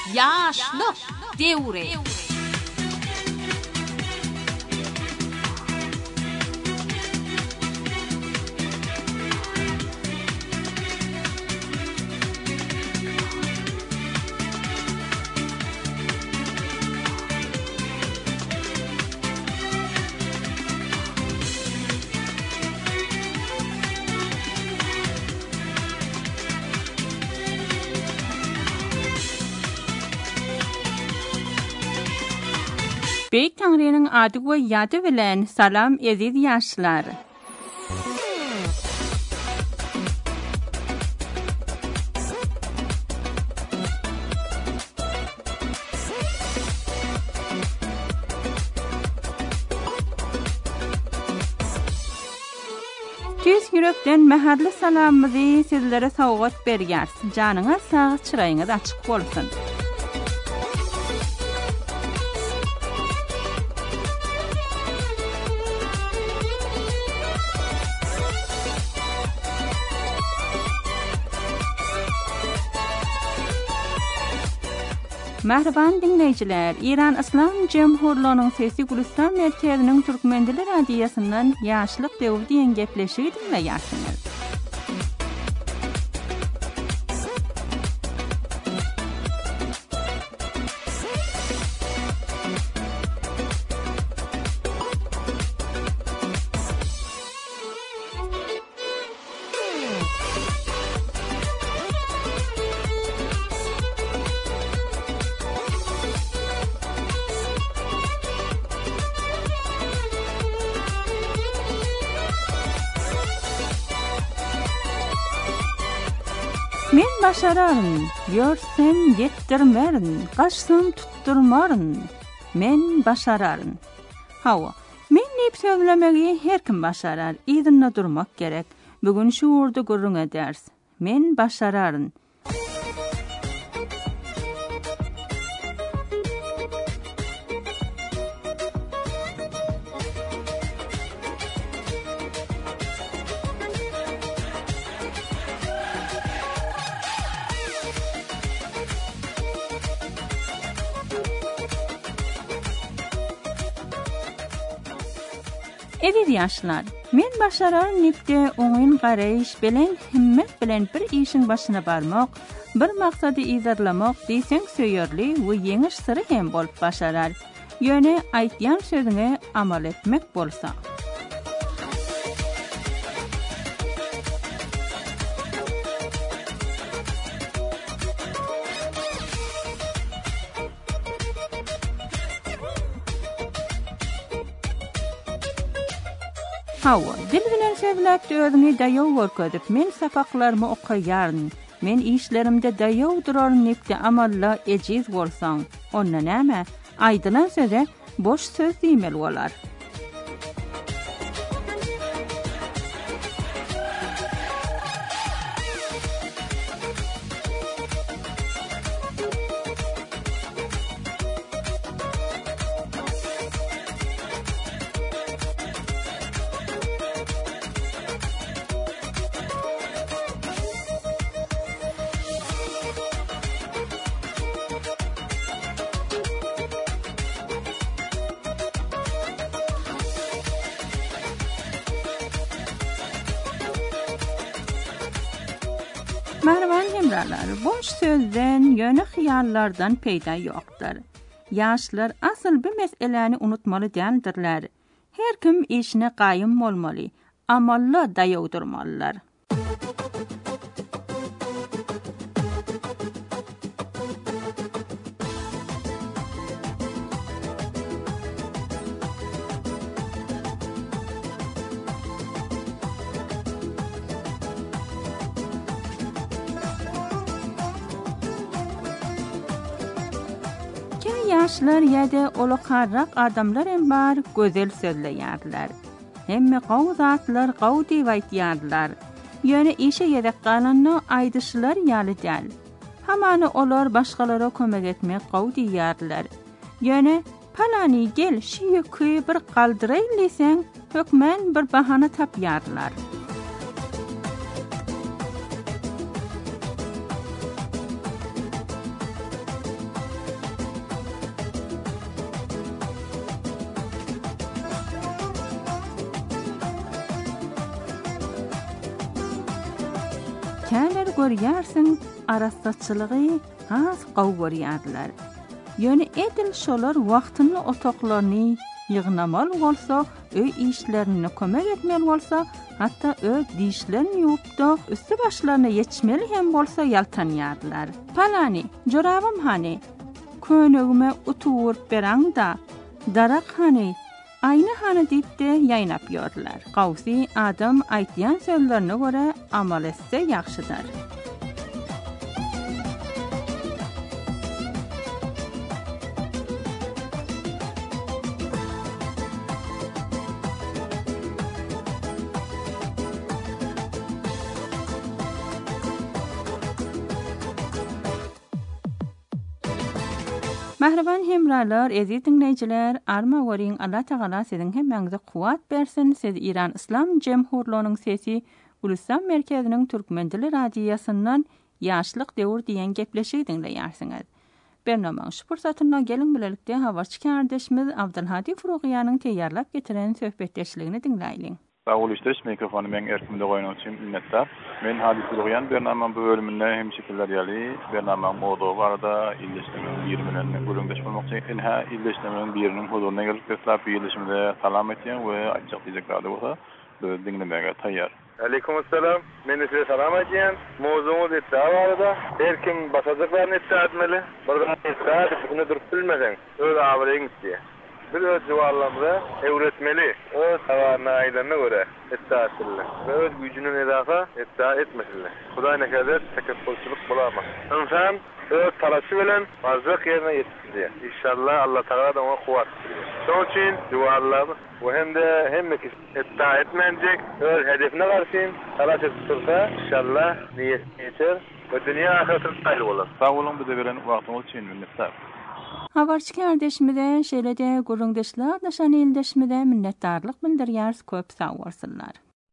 Yaşlık devri. Beyik Tanrı'nın adı ve yadı bilen salam eziz yaşlılar. Tüz yürekten meherli salamımızı sizlere sowgat bergärs. Janyňyz sag, çyraýyňyz açyk bolsun. Merhaban dinleyijiler, İran İslam Cemhurluğunyň Sesi Gülistan Merkeziniň Türkmendili radiýasyndan Ýaşlyk döwri diýen gepleşigi dinleýärsiňiz. Men başararyn, ýörsem ýetdirmerin, gaçsam tutturmaryn. Men başararyn. Hawa, men näp sözlemegi her kim başarar, ýerinde durmak gerek. Bugün şu urda gurrun eders. Men başararyn. Eziz yaşlar, men başarar nepde oňyn garaýyş bilen himmet bilen bir işiň başyna barmak, bir maksady izarlamak diýseň söýerli we ýeňiş syry hem bolup başarar. Ýöne aýtýan sözüňe amal etmek bolsa. Hawa, dil bilen sözläp özüňi daýaw görkezip, men sapaklarmy okaýaryn. Men işlerimde daýaw durar nepde amalla ejiz bolsaň, onda näme? Aýdylan söze boş söz diýmeli bolar. Merhaban hemralar, boş sözden, ýöne hyýallardan peýda ýokdur. Ýaşlar asıl bir meseleni unutmaly däldirler. Her kim işine gaýym bolmaly, amalla daýaw durmalylar. Yaşlar ýa-da olakarrak adamlar hem bar gözel sözleýärler. Hemme gaw zatlar gaw diýip aýtýarlar. Ýöne işe gerek galanny aýdyşylar ýaly däl. Hamany olar başgalara kömek etmek gaw diýärler. Ýöne palany gel şu ýökü bir galdyraýyn diýseň, hökmen bir bahana tapýarlar. görýärsiň arastatçylygy has gaw görýärler. Ýöne edil şolar wagtyny otoklarny ýygnamal bolsa, öý işlerini kömek etmeli bolsa, hatda öý dişlerini ýupda üstü başlaryna ýetişmeli hem bolsa ýaltanýarlar. Palani, jorabym hani, könügime uturup beraňda, darak hani, ayna hani diýip de ýaýnap ýörler. Gawsy adam aýtýan sözlerine göre amal etse ýaxşydyr. Mahraban hemralar, ezi dinleyijiler, arma gorin Allah Taala sizin hemmeňize kuwat bersin. Siz İran İslam Jemhurluğunyň sesi Ulusal Merkeziniň Türkmen dili radiýasyndan ýaşlyk döwür diýen gepleşigi dinleýärsiňiz. Bernamaň şu pursatyna gelin bilelikde habarçy kardeşimiz Abdulhadi Furugyanyň teýýarlap getiren söhbetdeşligini dinleýin. Sağoluşdaş mikrofonu men erkimde goýan üçin minnetdar. Men Hadi Furugyan bernamam bu bölüminde hem şekiller ýaly, bernamam modu barada illeşmenin bir bilen gürüňdeş bolmakçy. Enha illeşmenin biriniň huduryna gelip beslap illeşmede salam etýän we açyk diýjekler bolsa, dinlemäge taýýar. Aleykümselam. Men size salam etýän. Mowzuňyz etdi barada. Erkim basajaklarny etmeli. Birden etdi, bunu durup bilmeden öz awryň diýär. Bir öz civarlarında öğretmeli. Öz tavarına aydınına göre iddia etsinler. Ve öz gücünün edafa iddia etmesinler. Huda ne kadar tekeffülçülük bulamaz. İnsan öz talaşı bilen vaziyet yerine yetsin diye. İnşallah Allah Teala da ona kuvvet veriyor. Onun için civarlarını ve hem de iddia etmeyecek, öz hedefine karşıyım. Talaş ettirse inşallah niyetini yeter ve dünya ahiretini hayırlı olur. Sağ olun, bize veren vaktiniz için minnettar. Habarçy kardeşimize şeýlede guruldaşlar daşan eldeşmede minnetdarlyk bildirýär, köp sag bolsunlar.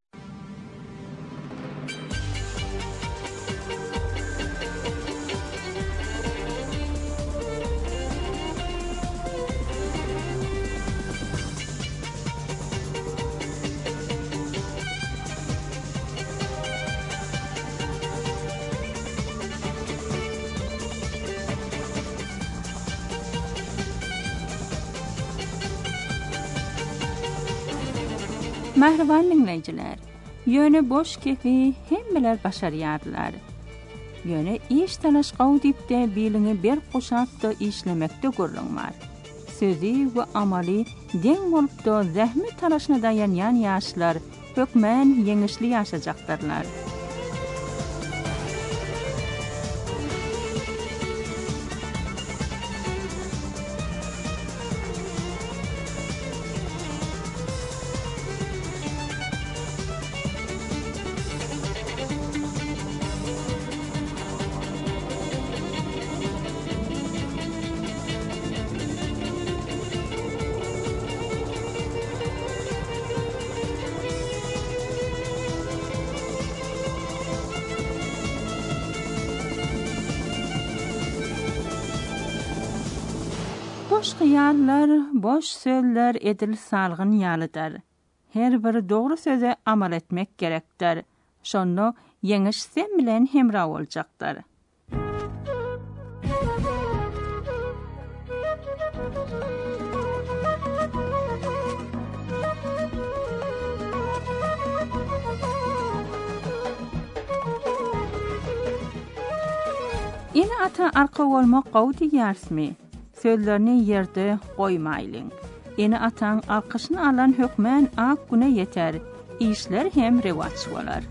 Mahraban dinleyijiler, ýöne boş kefi hemmeler başarýarlar. Ýöne iş talaş gaw diýip de biline bir goşapda işlemekde görülýär. Sözi we amaly deň bolup da zähmet talaşyna daýanýan ýaşlar hökmen ýeňişli ýaşajakdyrlar. Boş hyýallar, boş sözler edil salgyn ýalydyr. Her bir dogry söze amal etmek gerekdir. Şonda ýeňiş sen bilen hemra boljakdyr. Ine ata arka bolmak gaw diýärsmi? Sözlerini ýerde goýmaýlyň. Ene ataň alkyşyny alan hökmen ak güne ýeter. İşler hem rewaç bolar.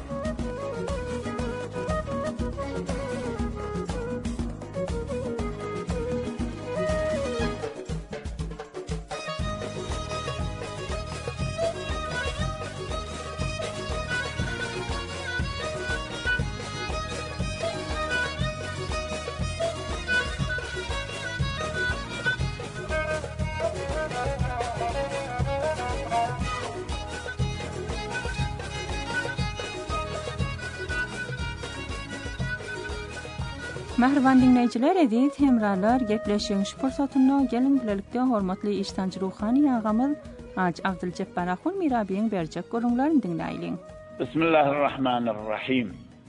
Mahraban dinleyijiler, edit hemralar gepleşiň şu pursatyna gelin bilelikde hormatly iştanjy ruhany ýagamyz Haji Abduljabbar Ahun Mirabiň berjek görüňlerini dinleýin. Bismillahirrahmanirrahim.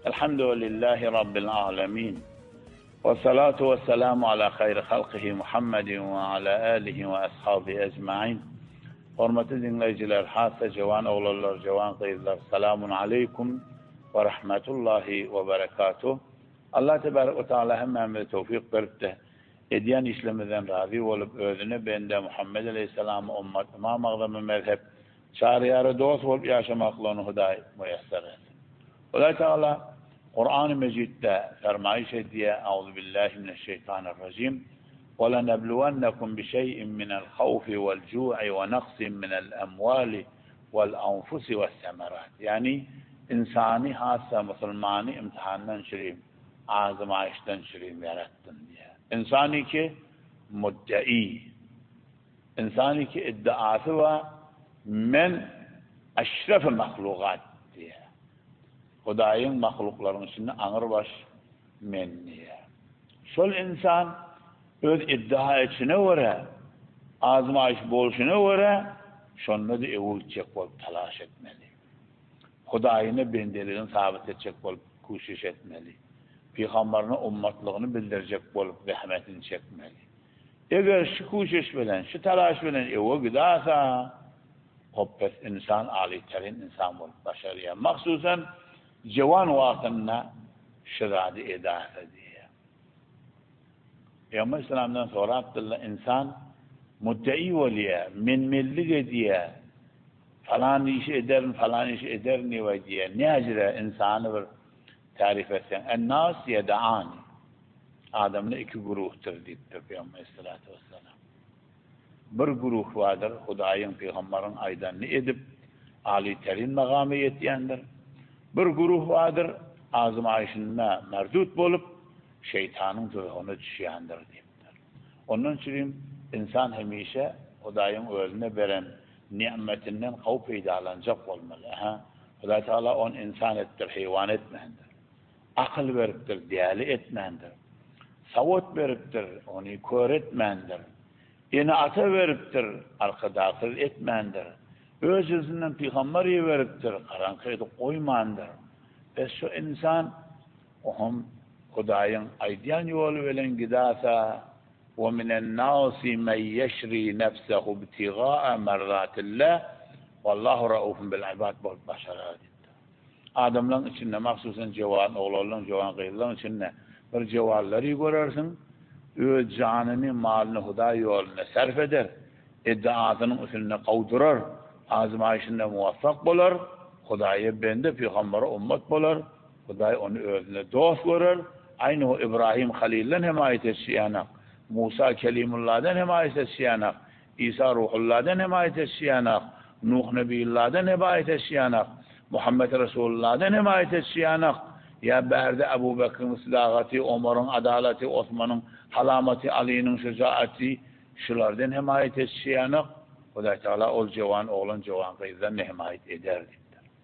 Elhamdülillahi Rabbil alemin. Ve salatu ve selamu ala hayri halqihi Muhammedin ve ala alihi ve ashabihi ecma'in. Hormatly dinleyiciler, hassa cevan oğlanlar, cevan kızlar, selamun aleyküm ve rahmetullahi ve berekatuh. Allah tebarek ve teala hemmemize tevfik veripdi. Ediyen işlemizden razı olup özüne bende Muhammed Aleyhisselam'ı ummatıma mağdamı mezhep çağrıyarı dost olup yaşamaklarını Huday müyesser etsin. Huday Teala Kur'an-ı Mecid'de fermayış ediye Euzubillahimineşşeytanirracim وَلَنَبْلُوَنَّكُمْ بِشَيْءٍ مِنَ الْخَوْفِ وَالْجُوعِ وَنَقْصٍ مِنَ الْأَمْوَالِ وَالْأَنْفُسِ وَالثَّمَرَاتِ Yani insani hassa Müslümani imtihandan şirim, azmayıştan şirim yarattın diye. İnsani ki muddai, insani ki iddiası var, men eşref-i mahlukat diye. Hudayın mahlukların içinde anır baş men diye. Şol insan öz iddia içine göre, azmayış bolşuna göre, şonda da evul çek bolup talaş etmeli. Hudayını bendeliğini sabit edecek bolup kuşiş etmeli. Peygamberine ummatlığını bildirecek bolup rahmetini çekmeli. Eğer şu kuşiş bilen, şu talaş bilen evo gidasa, hoppes insan aliterin insan bolup başarıya. Maksusen cevan vaktinde şiradi edasa diye. Peygamber İslam'dan sonra Abdullah insan muddai oluyor, minmillik ediyor, falan işi eder ne diye. Ne acire insanı bir tarif etsen. En-nas yeda'ani. Adamın iki guruhtur deyiptir Peygamber Aleyhisselatü Vesselam. Bir guruh vardır, Hudayın Peygamberin aydanını edip, âli terin makamı yetiyendir. Bir guruh vardır, azmayışında merdut bolup, şeytanın tuzağına düşüyendir deyiptir. Onun için insan hemişe Hudayın özüne veren nimetinden kavp eydalanacak olmalı. Huday Teala on insan ettir, hayvan etmendir. Akıl veriptir, diyali etmendir. Savut veriptir, onu kör etmendir. İnaata veriptir, arkadakıl etmendir. Öz yüzünden peygamberi veriptir, karankaydı koymandır. Ve şu insan ohum Hudayın aydiyan yolu veren gidasa وَمِنَ النَّاسِ مَنْ يَشْرِي نَفْسَهُ ابْتِغَاءَ مَرْضَاتِ اللّٰهِ وَاللّٰهُ رَؤُوفٌ بِالْعِبَادِ başarı. Adamların içinde maksusen cevan, oğlanların cevan kıyıların içinde bir cevalları görürsün, öz canını, malını Huday yoluna sarf eder, iddiasının üstüne kavdurar, azmayışında muvaffak bolar, Huday'a bende peygambere ummet bolar, Huday onu özüne dost görür, aynı o İbrahim Halil'den himayet etşiyanak, Musa Kelimullah'dan himayet etşiyanak, İsa Ruhullah'dan himayet etşiyanak, Nuh Nebiyullah'dan himayet etşiyanak, Muhammed Resulullah'dan himayet etşiyanak, ya berde Ebu Bekir'in silahati, Ömer'in adaleti, Osman'ın halamati, Ali'nin şecaati, şulardan himayet etşiyanak, Huday Teala ol cevan, oğlan cevan kıyızdan himayet ederdi.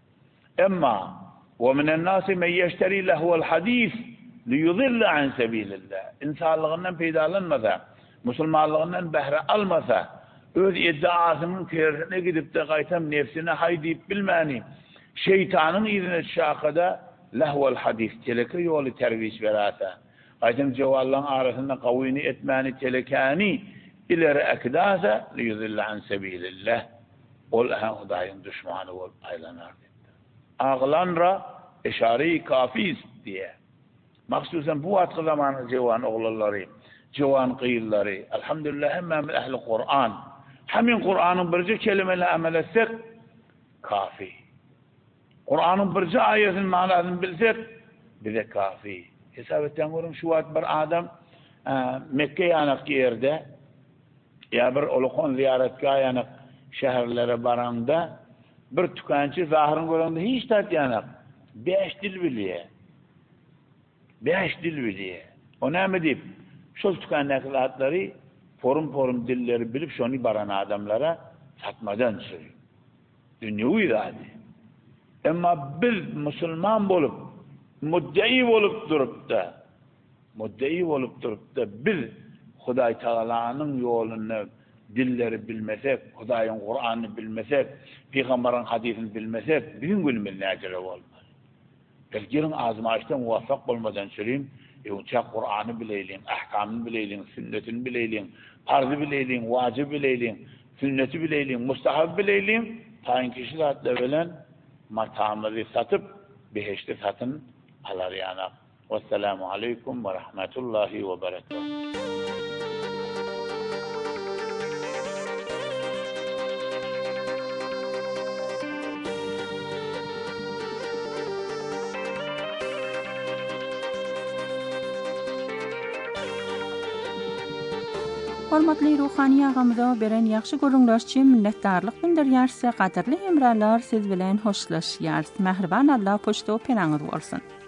Emma وَمِنَ النَّاسِ مَنْ يَشْتَرِي لَهْوَ الْحَدِيثِ لِيُضِلَّ عَنْ سَبِيلِ اللّٰهِ İnsanlığından peydalanmasa, Müslümanlığından behre almasa, öz iddiasının tersine gidip de kaytam nefsine haydiyip bilmeni, şeytanın izine şakada lehvel hadis, teleke yolu terviş verasa, kaytam cevallan arasında kavini etmeni telekani ileri ekdasa liyudilla an sebilillah. Ol Hudayın düşmanı ol aylanar. Ağlanra eşari kafiz diye. Maksusen bu atkı zamanı cevan oğulları, cevan kıyılları, elhamdülillah hemmem ehli Kur'an. Hemin Kur'an'ın birce kelimeyle amel etsek, kafi. Kur'an'ın birce ayetin manasını bilsek, bize kafi. Hesap etten görün şu vaat bir adam Mekke yanak yerde, ya bir olukon ziyaretgah yanak şehirlere baranda, bir tükençi zahirin göründü hiç tat yanak. 5 dil biliyor. 5 dil biliyor. O ne mi deyip? Şu tükendeki zatları forum dilleri bilip şunu baran adamlara satmadan sürüyor. Dünyevi irade. Ama biz Müslüman bolup, muddai bolup durup da biz Huday Teala'nın yolunu dilleri bilmesek, Hudayın Kur'an'ı bilmesek, Peygamber'in hadisini bilmesek, bizim gülümün necere olmaz. Gelgirin azmaşdan muvaffak bolmadan söyleyeyim. Uçak Kur'an'ı bileyliğin, ahkamını bileyliğin, sünnetini bileyliğin, farzı bileyliğin, vacib bileyliğin, sünneti bileyliğin, mustahab bileyliğin, tayin kişi zatla velen matamları satıp beheşte satın alar yani. Vesselamu aleykum ve rahmetullahi ve berekatuhu. Hormatly ruhani agamyza beren ýaxşy görüňler üçin minnetdarlyk bildirýärse, gaderli hemralar siz bilen hoşlaşýar. Mehriban Allah poşto penaňyz bolsun.